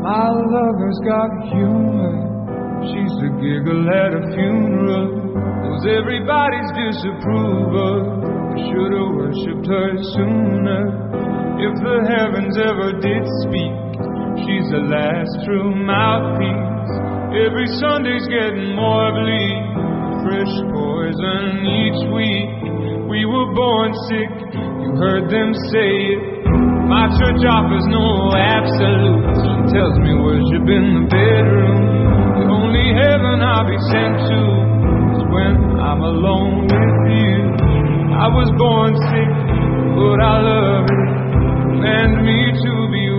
My lover's got humor. She's a giggle at a funeral. Knows everybody's disapproval. I should've worshipped her sooner. If the heavens ever did speak, she's the last true mouthpiece. Every Sunday's getting more bleak. Fresh poison each week. We were born sick, you heard them say it. My church offers no absolutes. She tells me worship in the bedroom. The only heaven I'll be sent to is when I'm alone with you. I was born sick, but I love it. Command me to be